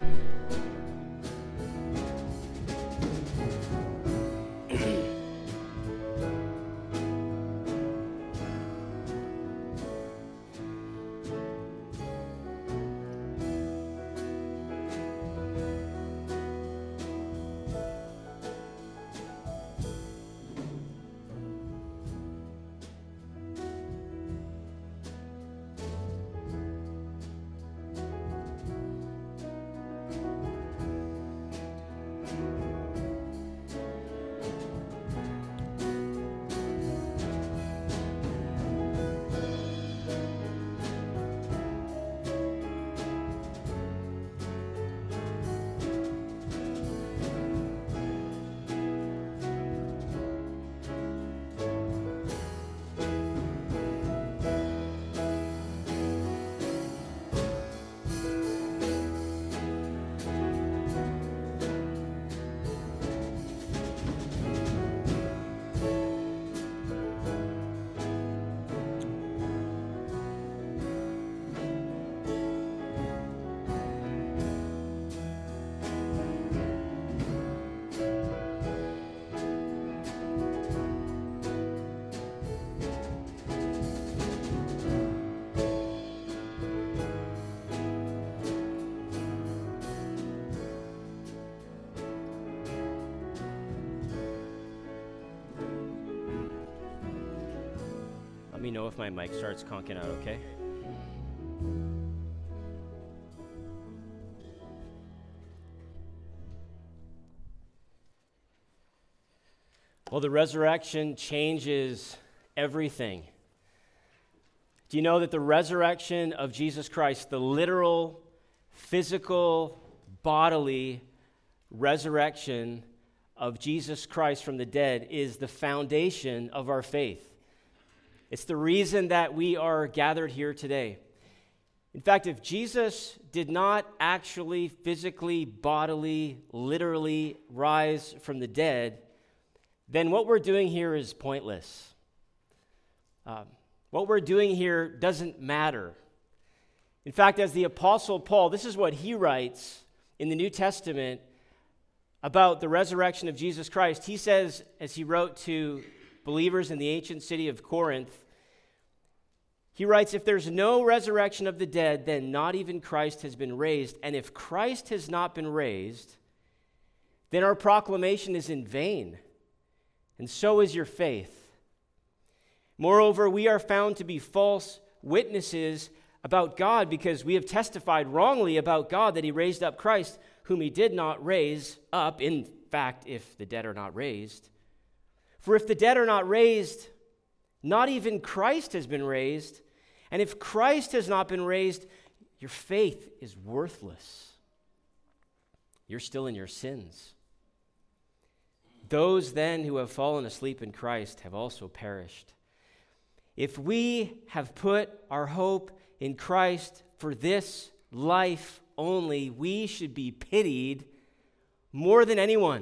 Let me know if my mic starts conking out, okay? Well, the resurrection changes everything. Do you know that the resurrection of Jesus Christ, the literal, physical, bodily resurrection of Jesus Christ from the dead is the foundation of our faith? It's the reason that we are gathered here today. In fact, if Jesus did not actually, physically, bodily, literally rise from the dead, then what we're doing here is pointless. What we're doing here doesn't matter. In fact, as the Apostle Paul, this is what he writes in the New Testament about the resurrection of Jesus Christ. He says, as he wrote to believers in the ancient city of Corinth, he writes, if there's no resurrection of the dead, then not even Christ has been raised. And if Christ has not been raised, then our proclamation is in vain, and so is your faith. Moreover, we are found to be false witnesses about God because we have testified wrongly about God that he raised up Christ, whom he did not raise up, in fact, if the dead are not raised. For if the dead are not raised, not even Christ has been raised. And if Christ has not been raised, your faith is worthless. You're still in your sins. Those then who have fallen asleep in Christ have also perished. If we have put our hope in Christ for this life only, we should be pitied more than anyone.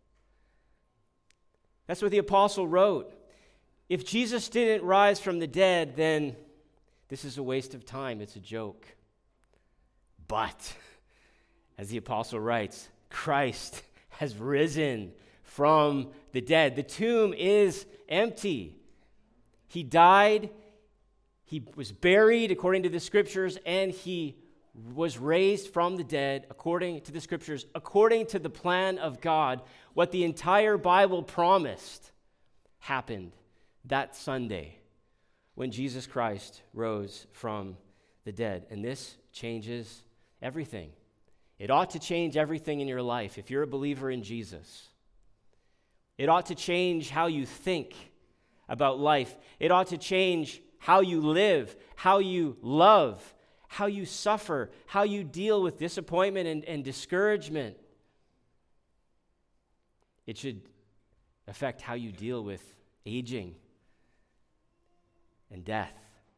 That's what the apostle wrote. If Jesus didn't rise from the dead, then this is a waste of time. It's a joke. But, as the apostle writes, Christ has risen from the dead. The tomb is empty. He died, he was buried according to the scriptures, and he was raised from the dead according to the scriptures, according to the plan of God. What the entire Bible promised happened that Sunday when Jesus Christ rose from the dead. And this changes everything. It ought to change everything in your life if you're a believer in Jesus. It ought to change how you think about life. It ought to change how you live, how you love, how you suffer, how you deal with disappointment and discouragement. It should affect how you deal with aging and death.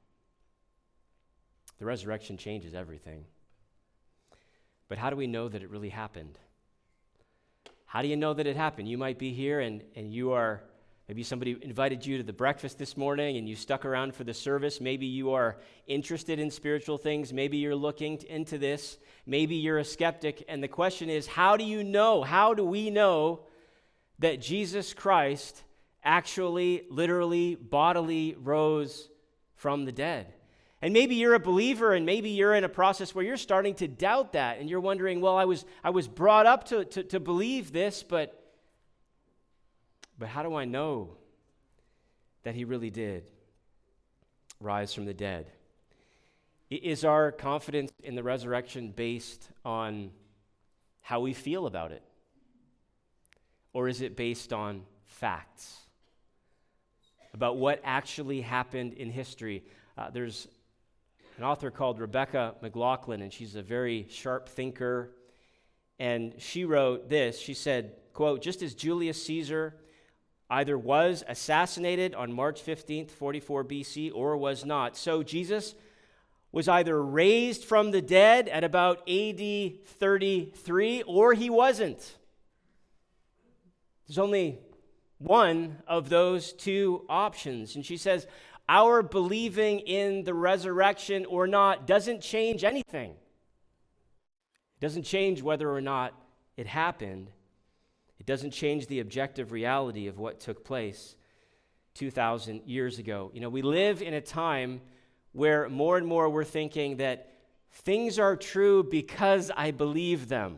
The resurrection changes everything. But how do we know that it really happened? How do you know that it happened? You might be here and you are Maybe somebody invited you to the breakfast this morning and you stuck around for the service. Maybe you are interested in spiritual things. Maybe you're looking into this. Maybe you're a skeptic. And the question is, how do you know? How do we know that Jesus Christ actually, literally, bodily rose from the dead? And maybe you're a believer, and maybe you're in a process where you're starting to doubt that, and you're wondering, well, I was brought up to believe this, but how do I know that he really did rise from the dead? Is our confidence in the resurrection based on how we feel about it? Or is it based on facts about what actually happened in history? There's an author called Rebecca McLaughlin, and she's a very sharp thinker. And she wrote this. She said, quote, "Just as Julius Caesar either was assassinated on March 15th, 44 BC, or was not, so Jesus was either raised from the dead at about AD 33, or he wasn't. There's only one of those two options." And she says, our believing in the resurrection or not doesn't change anything. It doesn't change whether or not it happened. It doesn't change the objective reality of what took place 2,000 years ago. You know, we live in a time where more and more we're thinking that things are true because I believe them.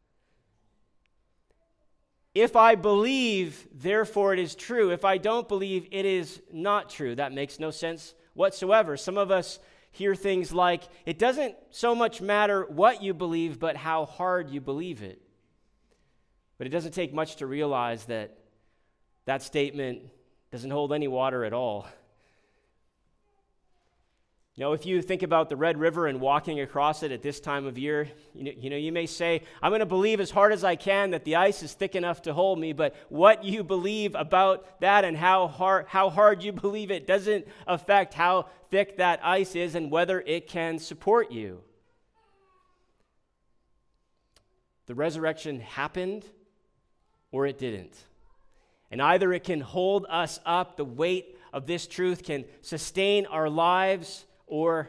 If I believe, therefore it is true. If I don't believe, it is not true. That makes no sense whatsoever. Some of us hear things like, it doesn't so much matter what you believe, but how hard you believe it. But it doesn't take much to realize that that statement doesn't hold any water at all. You know, if you think about the Red River and walking across it at this time of year, you may say, I'm going to believe as hard as I can that the ice is thick enough to hold me, but what you believe about that and how hard you believe it doesn't affect how thick that ice is and whether it can support you. The resurrection happened or it didn't. And either it can hold us up, the weight of this truth can sustain our lives, or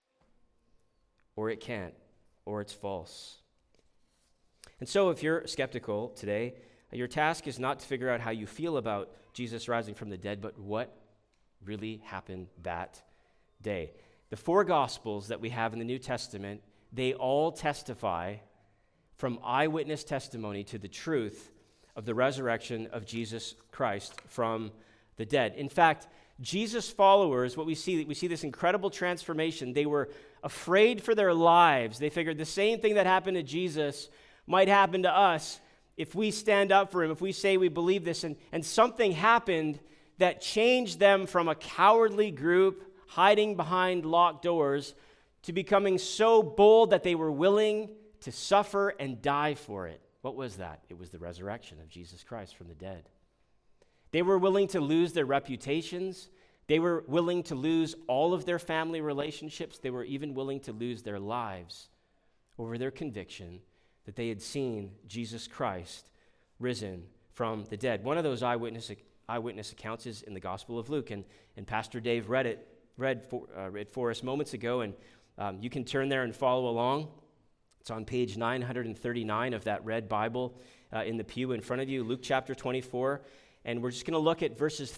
it can't, or it's false. And so if you're skeptical today, your task is not to figure out how you feel about Jesus rising from the dead, but what really happened that day. The four Gospels that we have in the New Testament, they all testify from eyewitness testimony to the truth of the resurrection of Jesus Christ from the dead. In fact, Jesus' followers, we see this incredible transformation. They were afraid for their lives. They figured the same thing that happened to Jesus might happen to us if we stand up for him, if we say we believe this. And something happened that changed them from a cowardly group hiding behind locked doors to becoming so bold that they were willing to suffer and die for it. What was that? It was the resurrection of Jesus Christ from the dead. They were willing to lose their reputations. They were willing to lose all of their family relationships. They were even willing to lose their lives over their conviction that they had seen Jesus Christ risen from the dead. One of those eyewitness accounts is in the Gospel of Luke, and Pastor Dave read it for us moments ago, and you can turn there and follow along. It's on page 939 of that red Bible in the pew in front of you, Luke chapter 24. And we're just going to look at verses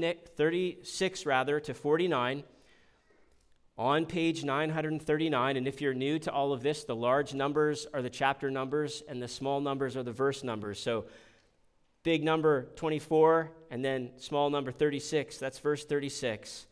36 to 49 on page 939. And if you're new to all of this, the large numbers are the chapter numbers and the small numbers are the verse numbers. So big number 24 and then small number 36, that's verse 36.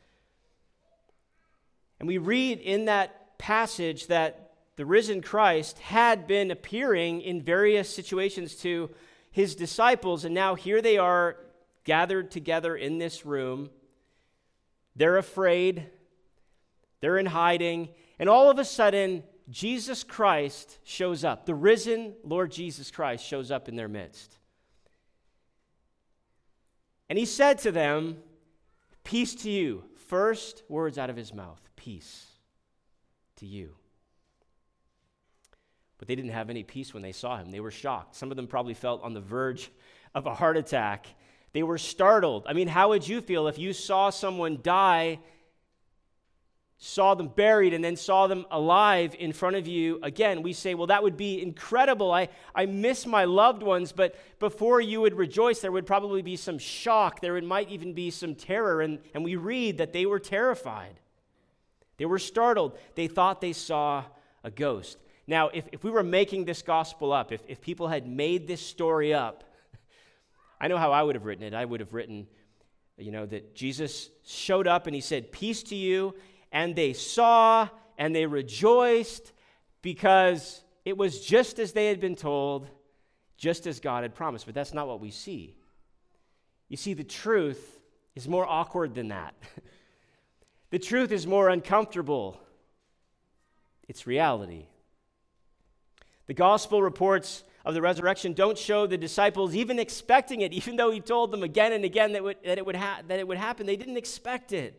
And we read in that passage that the risen Christ had been appearing in various situations to his disciples, and now here they are gathered together in this room. They're afraid. They're in hiding. And all of a sudden, Jesus Christ shows up. The risen Lord Jesus Christ shows up in their midst. And he said to them, "Peace to you." First words out of his mouth, peace to you. But they didn't have any peace when they saw him. They were shocked. Some of them probably felt on the verge of a heart attack They were startled. I mean, how would you feel if you saw someone die, saw them buried, and then saw them alive in front of you again? We say, well, that would be incredible. I miss my loved ones, but before you would rejoice, there would probably be some shock. Might even be some terror, and we read that they were terrified. They were startled. They thought they saw a ghost. Now, if we were making this gospel up, if people had made this story up, I know how I would have written it. I would have written, that Jesus showed up and he said, "Peace to you," and they saw and they rejoiced because it was just as they had been told, just as God had promised. But that's not what we see. You see, the truth is more awkward than that. The truth is more uncomfortable. It's reality. The gospel reports of the resurrection don't show the disciples even expecting it, even though he told them again and again that it would happen. They didn't expect it.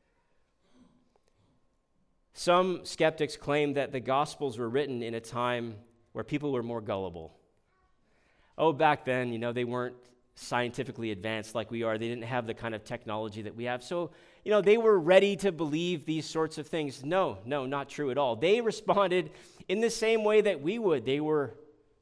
Some skeptics claim that the Gospels were written in a time where people were more gullible. Oh, back then, they weren't scientifically advanced like we are. They didn't have the kind of technology that we have. So, they were ready to believe these sorts of things. No, not true at all. They responded in the same way that we would. They were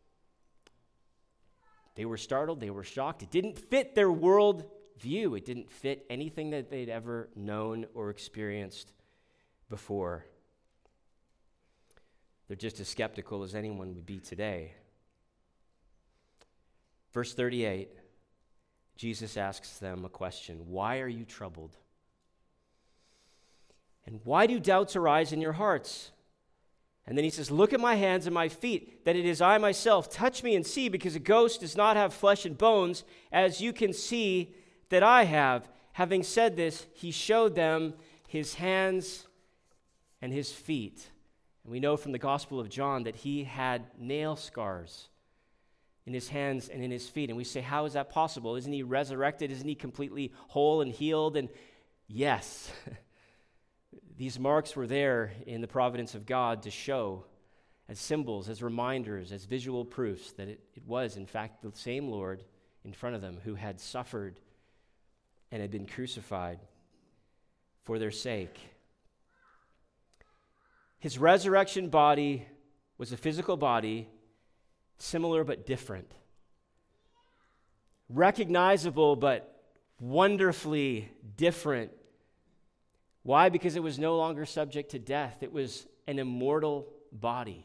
startled. They were shocked. It didn't fit their world view. It didn't fit anything that they'd ever known or experienced before. They're just as skeptical as anyone would be today. Verse 38, Jesus asks them a question. Why are you troubled? And why do doubts arise in your hearts? And then he says, look at my hands and my feet, that it is I myself. Touch me and see, because a ghost does not have flesh and bones, as you can see that I have. Having said this, he showed them his hands and his feet. And we know from the Gospel of John that he had nail scars in his hands and in his feet. And we say, how is that possible? Isn't he resurrected? Isn't he completely whole and healed? And yes, these marks were there in the providence of God to show as symbols, as reminders, as visual proofs that it was, in fact, the same Lord in front of them who had suffered and had been crucified for their sake. His resurrection body was a physical body, similar but different. Recognizable but wonderfully different. Why? Because it was no longer subject to death. It was an immortal body.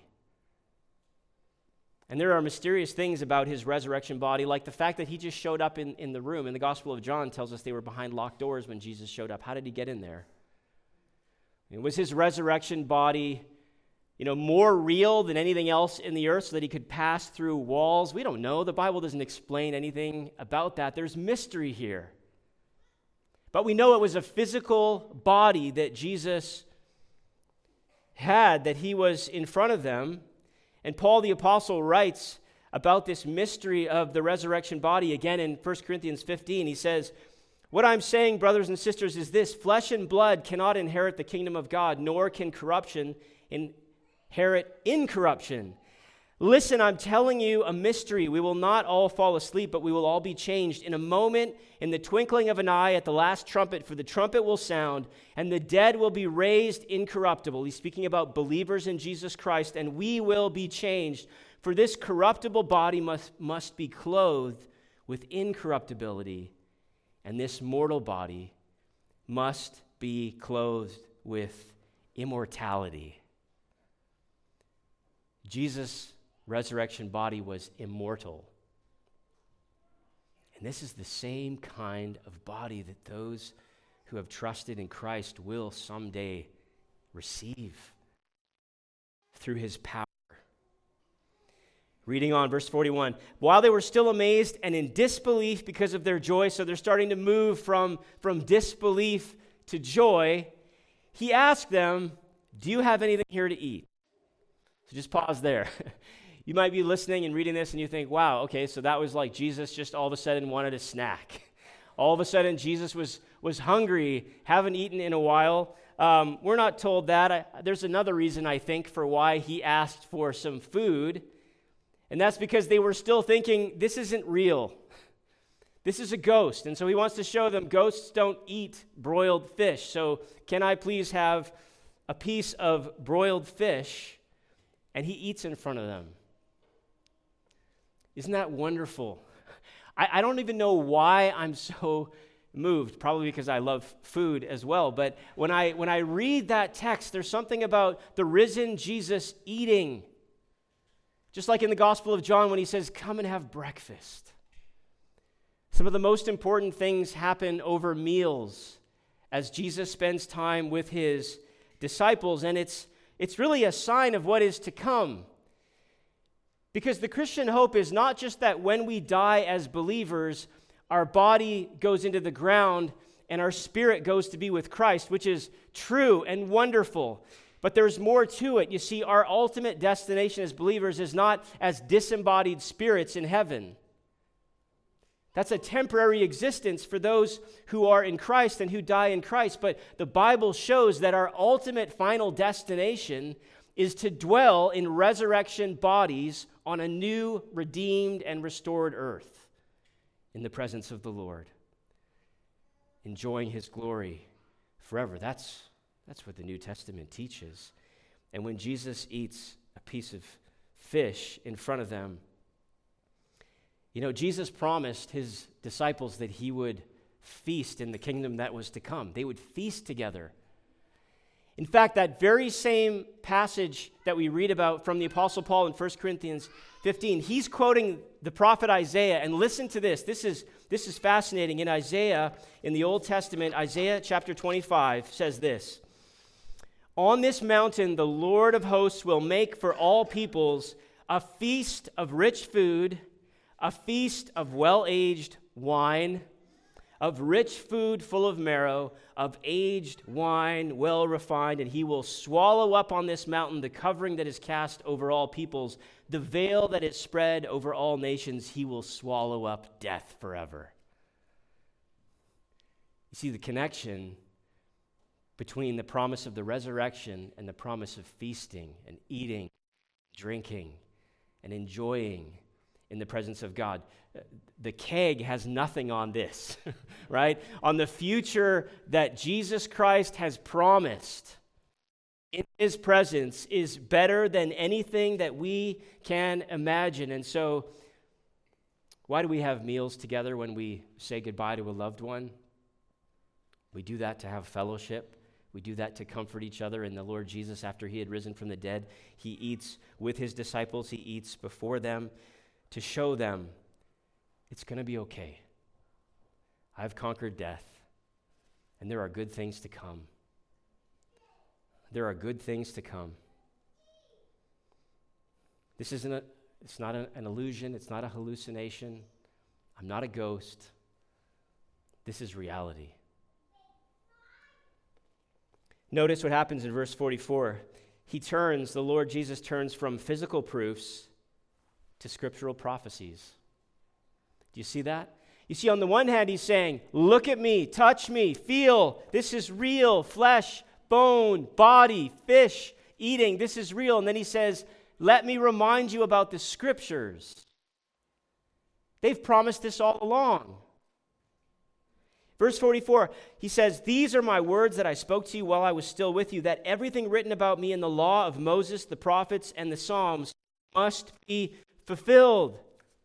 And there are mysterious things about his resurrection body, like the fact that he just showed up in the room. And the Gospel of John tells us they were behind locked doors when Jesus showed up. How did he get in there? Was his resurrection body, more real than anything else in the earth so that he could pass through walls? We don't know. The Bible doesn't explain anything about that. There's mystery here. But we know it was a physical body that Jesus had, that he was in front of them. And Paul the Apostle writes about this mystery of the resurrection body again in 1 Corinthians 15. He says, what I'm saying, brothers and sisters, is this: flesh and blood cannot inherit the kingdom of God, nor can corruption inherit incorruption. Listen, I'm telling you a mystery. We will not all fall asleep, but we will all be changed in a moment, in the twinkling of an eye, at the last trumpet. For the trumpet will sound, and the dead will be raised incorruptible. He's speaking about believers in Jesus Christ, and we will be changed. For this corruptible body must be clothed with incorruptibility, and this mortal body must be clothed with immortality. Jesus' resurrection body was immortal. And this is the same kind of body that those who have trusted in Christ will someday receive through his power. Reading on, verse 41. While they were still amazed and in disbelief because of their joy, so they're starting to move from disbelief to joy, he asked them, do you have anything here to eat? So just pause there. You might be listening and reading this and you think, wow, okay, so that was like Jesus just all of a sudden wanted a snack. All of a sudden Jesus was hungry, haven't eaten in a while. We're not told that. There's another reason, I think, for why he asked for some food. And that's because they were still thinking, this isn't real. This is a ghost, and so he wants to show them ghosts don't eat broiled fish. So can I please have a piece of broiled fish? And he eats in front of them. Isn't that wonderful? I don't even know why I'm so moved, probably because I love food as well. But when I read that text, there's something about the risen Jesus eating. Just like in the Gospel of John when he says, "Come and have breakfast." Some of the most important things happen over meals as Jesus spends time with his disciples, and it's really a sign of what is to come. Because the Christian hope is not just that when we die as believers, our body goes into the ground and our spirit goes to be with Christ, which is true and wonderful. But there's more to it. You see, our ultimate destination as believers is not as disembodied spirits in heaven. That's a temporary existence for those who are in Christ and who die in Christ. But the Bible shows that our ultimate final destination is to dwell in resurrection bodies on a new, redeemed, and restored earth in the presence of the Lord, enjoying his glory forever. That's what the New Testament teaches. And when Jesus eats a piece of fish in front of them, you know, Jesus promised his disciples that he would feast in the kingdom that was to come. They would feast together. In fact, that very same passage that we read about from the Apostle Paul in 1 Corinthians 15, he's quoting the prophet Isaiah, and listen to this. This is fascinating. In Isaiah, in the Old Testament, Isaiah chapter 25 says this: "On this mountain the Lord of hosts will make for all peoples a feast of rich food, a feast of well-aged wine, of rich food full of marrow, of aged wine well refined, and he will swallow up on this mountain the covering that is cast over all peoples, the veil that is spread over all nations. He will swallow up death forever." You see the connection between the promise of the resurrection and the promise of feasting and eating, drinking, and enjoying in the presence of God. The keg has nothing on this, right? On the future that Jesus Christ has promised in his presence is better than anything that we can imagine. And so, why do we have meals together when we say goodbye to a loved one? We do that to have fellowship. We do that to comfort each other. And the Lord Jesus, after he had risen from the dead, he eats with his disciples. He eats before them to show them it's going to be okay. I've conquered death, and there are good things to come. There are good things to come. This isn't it's not an illusion. It's not a hallucination. I'm not a ghost. This is reality. Notice what happens in verse 44. The Lord Jesus turns from physical proofs to scriptural prophecies. Do you see that? You see, on the one hand, he's saying, look at me, touch me, feel. This is real. Flesh, bone, body, fish, eating. This is real. And then he says, let me remind you about the scriptures. They've promised this all along. Verse 44, he says, these are my words that I spoke to you while I was still with you, that everything written about me in the law of Moses, the prophets, and the Psalms must be fulfilled.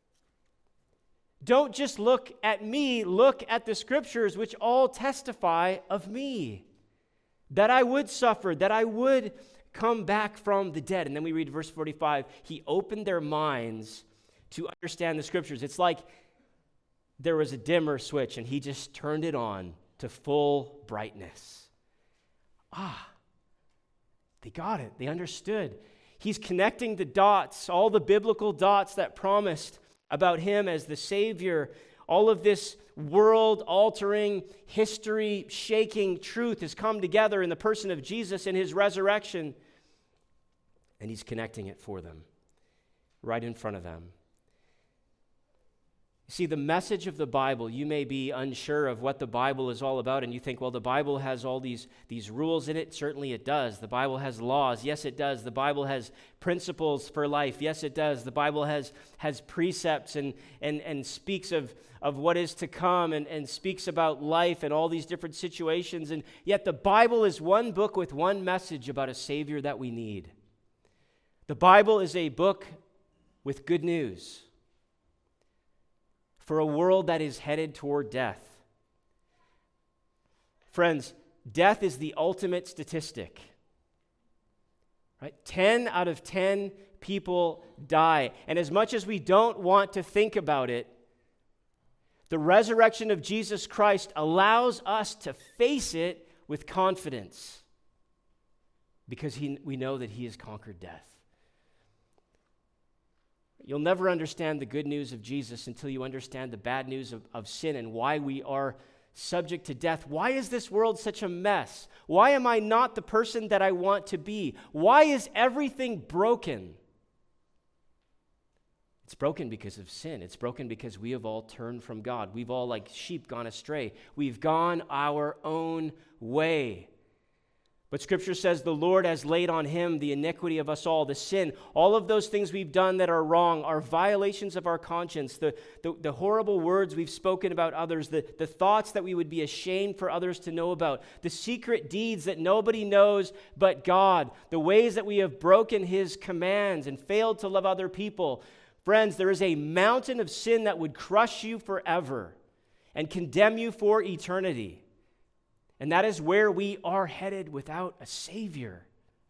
Don't just look at me, look at the scriptures which all testify of me, that I would suffer, that I would come back from the dead. And then we read verse 45, he opened their minds to understand the scriptures. It's like there was a dimmer switch and he just turned it on to full brightness. They got it. They understood. He's connecting the dots, all the biblical dots that promised about him as the Savior. All of this world-altering, history-shaking truth has come together in the person of Jesus and his resurrection. And he's connecting it for them, right in front of them. See, the message of the Bible, you may be unsure of what the Bible is all about, and you think, well, the Bible has all these rules in it. Certainly it does. The Bible has laws. Yes, it does. The Bible has principles for life. Yes, it does. The Bible has precepts and speaks of what is to come and speaks about life and all these different situations. And yet the Bible is one book with one message about a Savior that we need. The Bible is a book with good news for a world that is headed toward death. Friends, death is the ultimate statistic. Right? 10 out of 10 people die. And as much as we don't want to think about it, the resurrection of Jesus Christ allows us to face it with confidence because we know that he has conquered death. You'll never understand the good news of Jesus until you understand the bad news of sin and why we are subject to death. Why is this world such a mess? Why am I not the person that I want to be? Why is everything broken? It's broken because of sin. It's broken because we have all turned from God. We've all, like sheep, gone astray. We've gone our own way. But Scripture says the Lord has laid on him the iniquity of us all, the sin, all of those things we've done that are wrong, are violations of our conscience, the horrible words we've spoken about others, the thoughts that we would be ashamed for others to know about, the secret deeds that nobody knows but God, the ways that we have broken his commands and failed to love other people. Friends, there is a mountain of sin that would crush you forever and condemn you for eternity. And that is where we are headed without a Savior.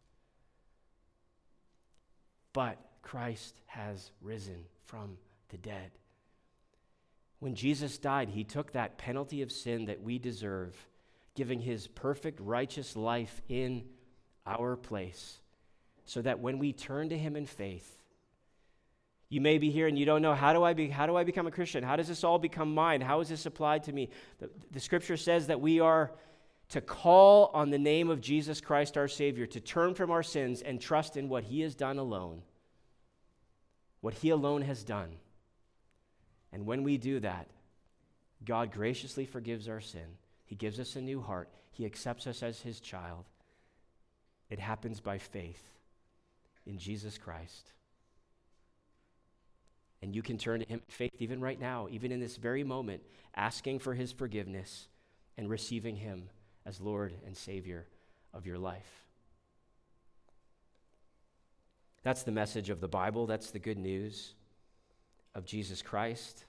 But Christ has risen from the dead. When Jesus died, he took that penalty of sin that we deserve, giving his perfect righteous life in our place, so that when we turn to him in faith, you may be here and you don't know, how do I become a Christian? How does this all become mine? How is this applied to me? The Scripture says that we are to call on the name of Jesus Christ our Savior, to turn from our sins and trust in what he has done alone, what he alone has done. And when we do that, God graciously forgives our sin. He gives us a new heart. He accepts us as his child. It happens by faith in Jesus Christ. And you can turn to him in faith even right now, even in this very moment, asking for his forgiveness and receiving him as Lord and Savior of your life. That's the message of the Bible. That's the good news of Jesus Christ.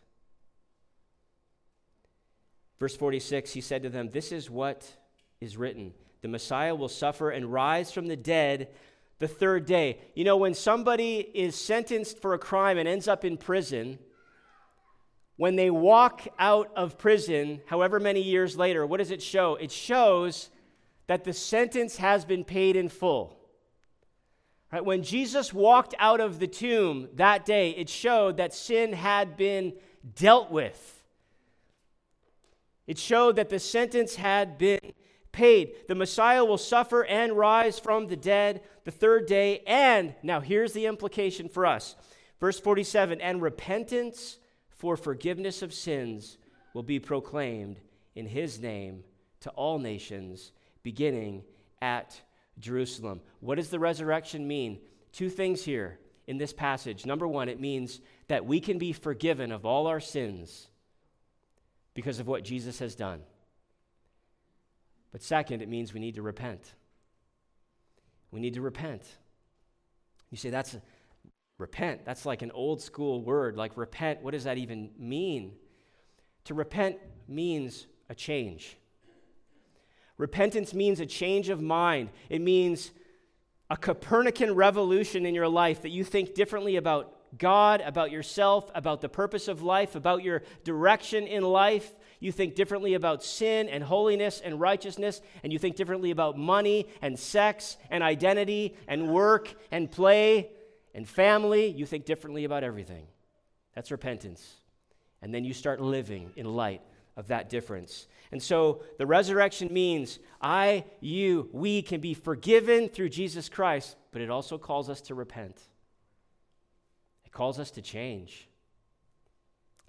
Verse 46, he said to them, "This is what is written. The Messiah will suffer and rise from the dead the third day." You know, when somebody is sentenced for a crime and ends up in prison, when they walk out of prison, however many years later, what does it show? It shows that the sentence has been paid in full. Right? When Jesus walked out of the tomb that day, it showed that sin had been dealt with. It showed that the sentence had been paid. The Messiah will suffer and rise from the dead the third day. And now here's the implication for us. Verse 47, "And repentance for forgiveness of sins will be proclaimed in his name to all nations, beginning at Jerusalem." What does the resurrection mean? Two things here in this passage. Number one, it means that we can be forgiven of all our sins because of what Jesus has done. But second, it means we need to repent. We need to repent. You say, repent, that's like an old school word. Like repent, what does that even mean? To repent means a change. Repentance means a change of mind. It means a Copernican revolution in your life, that you think differently about God, about yourself, about the purpose of life, about your direction in life. You think differently about sin and holiness and righteousness, and you think differently about money and sex and identity and work and play and family. You think differently about everything. That's repentance. And then you start living in light of that difference. And so the resurrection means we can be forgiven through Jesus Christ, but it also calls us to repent. It calls us to change.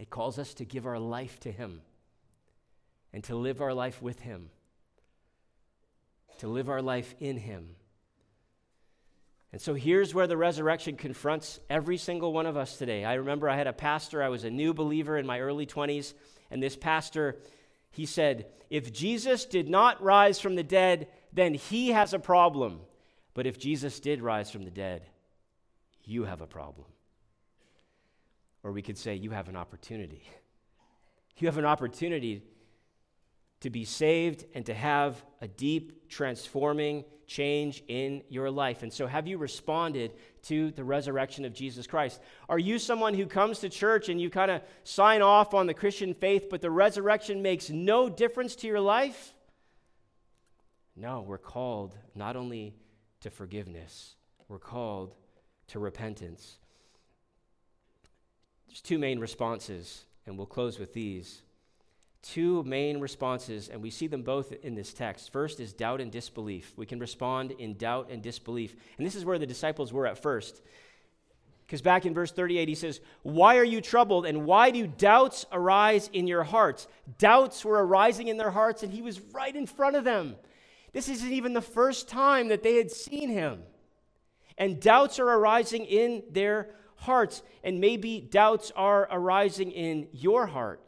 It calls us to give our life to him and to live our life with him, to live our life in him. And so here's where the resurrection confronts every single one of us today. I remember I had a pastor, I was a new believer in my early 20s, and this pastor, he said, if Jesus did not rise from the dead, then he has a problem. But if Jesus did rise from the dead, you have a problem. Or we could say, you have an opportunity. You have an opportunity to be saved and to have a deep, transforming change in your life. And so have you responded to the resurrection of Jesus Christ? Are you someone who comes to church and you kind of sign off on the Christian faith, but the resurrection makes no difference to your life? No, we're called not only to forgiveness, we're called to repentance. There's two main responses, and we'll close with these. Two main responses, and we see them both in this text. First is doubt and disbelief. We can respond in doubt and disbelief. And this is where the disciples were at first. Because back in verse 38, he says, "Why are you troubled, and why do doubts arise in your hearts?" Doubts were arising in their hearts, and he was right in front of them. This isn't even the first time that they had seen him. And doubts are arising in their hearts, and maybe doubts are arising in your heart.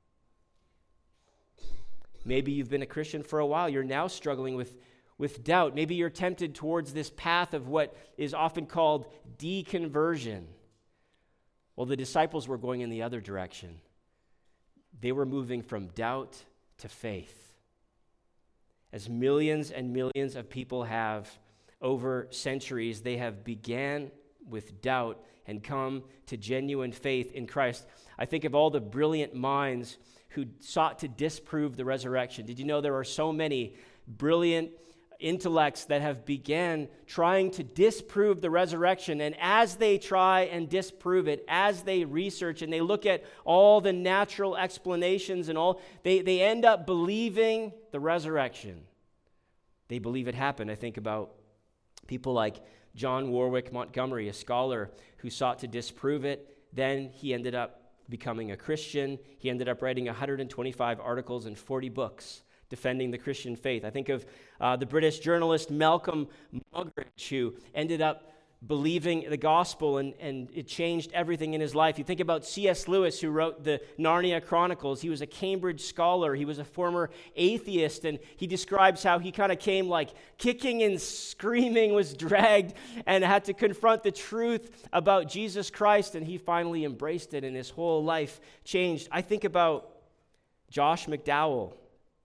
Maybe you've been a Christian for a while. You're now struggling with doubt. Maybe you're tempted towards this path of what is often called deconversion. Well, the disciples were going in the other direction. They were moving from doubt to faith. As millions and millions of people have over centuries, they have began with doubt and come to genuine faith in Christ. I think of all the brilliant minds who sought to disprove the resurrection. Did you know there are so many brilliant intellects that have began trying to disprove the resurrection? And as they try and disprove it, as they research and they look at all the natural explanations and all, they end up believing the resurrection. They believe it happened. I think about people like John Warwick Montgomery, a scholar who sought to disprove it. Then he ended up becoming a Christian. He ended up writing 125 articles and 40 books defending the Christian faith. I think of the British journalist Malcolm Muggeridge, who ended up believing the gospel and it changed everything in his life. You think about C.S. Lewis, who wrote the Narnia Chronicles. He was a Cambridge scholar. He was a former atheist, and he describes how he kind of came like kicking and screaming, was dragged, and had to confront the truth about Jesus Christ, and he finally embraced it, and his whole life changed. I think about Josh McDowell,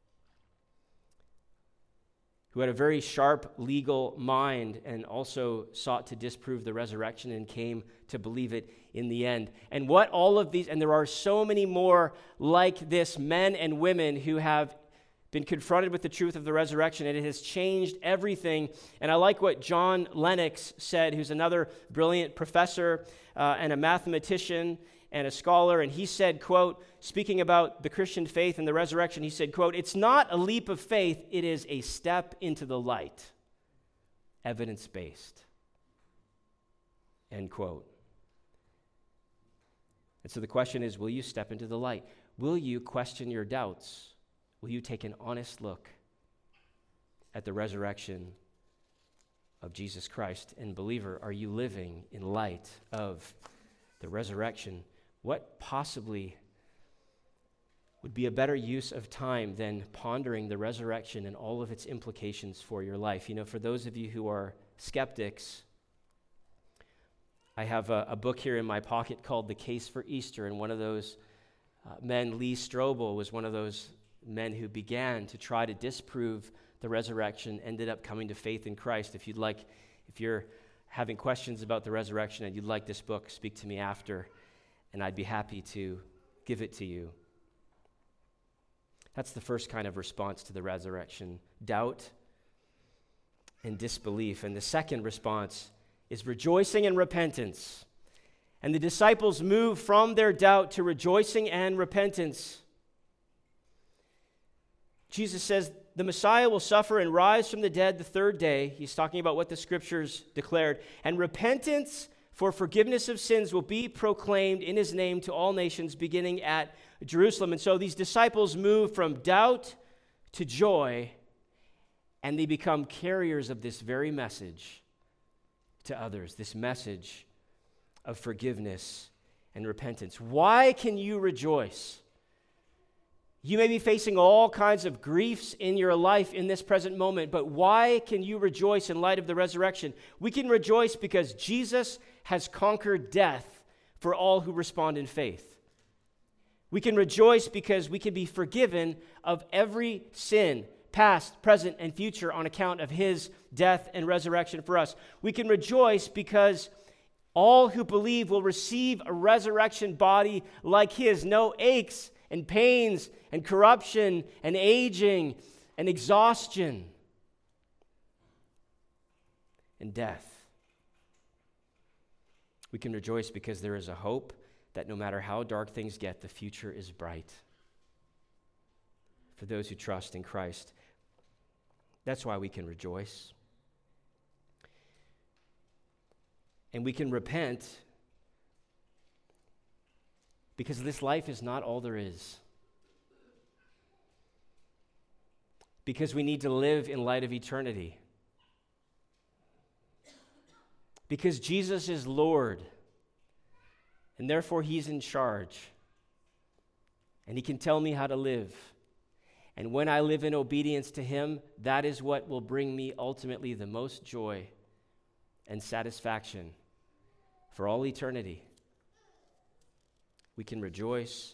who had a very sharp legal mind and also sought to disprove the resurrection and came to believe it in the end. And what all of these, and there are so many more like this, men and women who have been confronted with the truth of the resurrection, and it has changed everything. And I like what John Lennox said, who's another brilliant professor and a mathematician and a scholar, and he said, quote, speaking about the Christian faith and the resurrection, he said, quote, "It's not a leap of faith, it is a step into the light, evidence-based," end quote. And so the question is, will you step into the light? Will you question your doubts? Will you take an honest look at the resurrection of Jesus Christ? And believer, are you living in light of the resurrection? What possibly would be a better use of time than pondering the resurrection and all of its implications for your life? You know, for those of you who are skeptics, I have a book here in my pocket called The Case for Easter, and one of those men, Lee Strobel, was one of those men who began to try to disprove the resurrection, ended up coming to faith in Christ. If you're having questions about the resurrection and you'd like this book, speak to me after, and I'd be happy to give it to you. That's the first kind of response to the resurrection, doubt and disbelief. And the second response is rejoicing and repentance. And the disciples move from their doubt to rejoicing and repentance. Jesus says the Messiah will suffer and rise from the dead the third day. He's talking about what the scriptures declared. And repentance For forgiveness of sins will be proclaimed in his name to all nations, beginning at Jerusalem. And so these disciples move from doubt to joy, and they become carriers of this very message to others, this message of forgiveness and repentance. Why can you rejoice? You may be facing all kinds of griefs in your life in this present moment, but why can you rejoice in light of the resurrection? We can rejoice because Jesus has conquered death for all who respond in faith. We can rejoice because we can be forgiven of every sin, past, present, and future, on account of his death and resurrection for us. We can rejoice because all who believe will receive a resurrection body like his. No aches and pains and corruption and aging and exhaustion and death. We can rejoice because there is a hope that no matter how dark things get, the future is bright for those who trust in Christ. That's why we can rejoice. And we can repent because this life is not all there is. Because we need to live in light of eternity. Because Jesus is Lord, and therefore he's in charge. And he can tell me how to live. And when I live in obedience to him, that is what will bring me ultimately the most joy and satisfaction for all eternity. We can rejoice.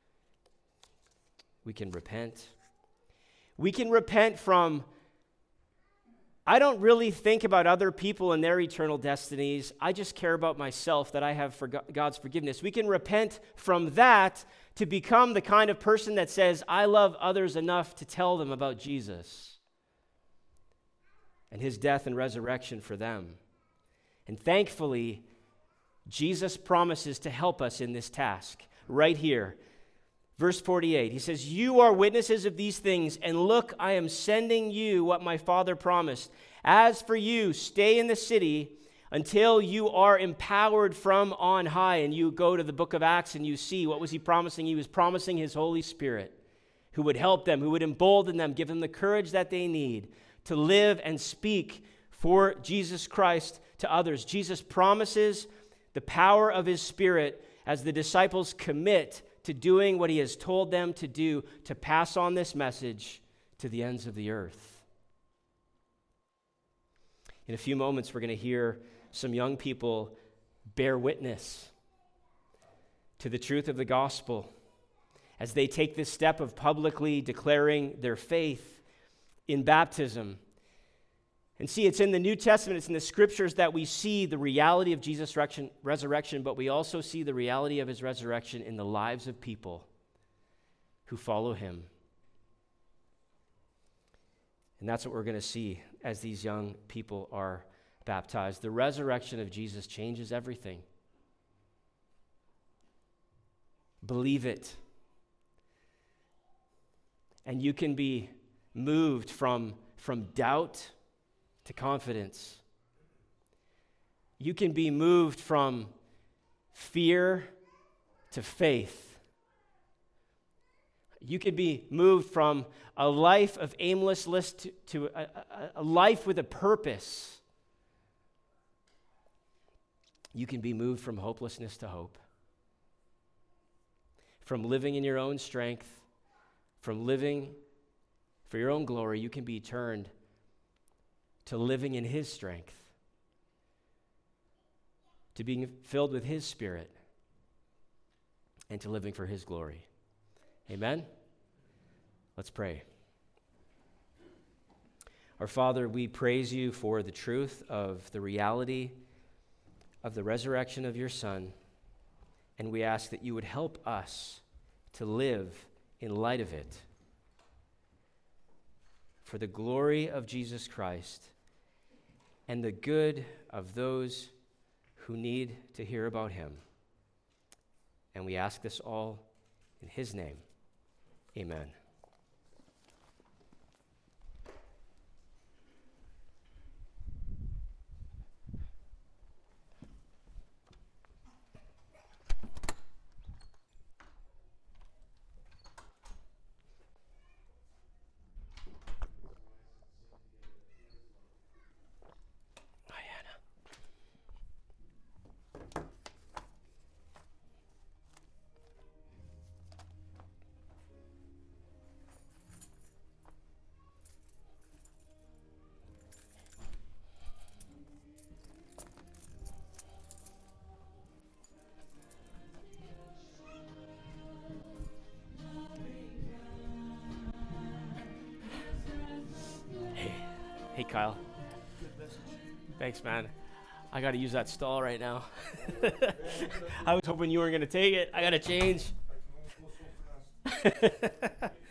We can repent. We can repent from, I don't really think about other people and their eternal destinies. I just care about myself, that I have God's forgiveness. We can repent from that to become the kind of person that says, I love others enough to tell them about Jesus and his death and resurrection for them. And thankfully, Jesus promises to help us in this task right here. Verse 48, he says, you are witnesses of these things, and look, I am sending you what my Father promised. As for you, stay in the city until you are empowered from on high. And you go to the book of Acts and you see, what was he promising? He was promising his Holy Spirit, who would help them, who would embolden them, give them the courage that they need to live and speak for Jesus Christ to others. Jesus promises the power of his Spirit as the disciples commit to doing what he has told them to do, to pass on this message to the ends of the earth. In a few moments, we're going to hear some young people bear witness to the truth of the gospel as they take this step of publicly declaring their faith in baptism. And see, it's in the New Testament, it's in the scriptures that we see the reality of Jesus' resurrection, but we also see the reality of his resurrection in the lives of people who follow him. And that's what we're going to see as these young people are baptized. The resurrection of Jesus changes everything. Believe it. And you can be moved from doubt to confidence. You can be moved from fear to faith. You can be moved from a life of aimlessness to a life with a purpose. You can be moved from hopelessness to hope. From living in your own strength, from living for your own glory, you can be turned to living in his strength, to being filled with his Spirit, and to living for his glory. Amen? Let's pray. Our Father, we praise you for the truth of the reality of the resurrection of your Son, and we ask that you would help us to live in light of it for the glory of Jesus Christ and the good of those who need to hear about him. And we ask this all in his name. Amen. Sweet, Kyle. Thanks, man. I got to use that stall right now. I was hoping you weren't going to take it. I got to change.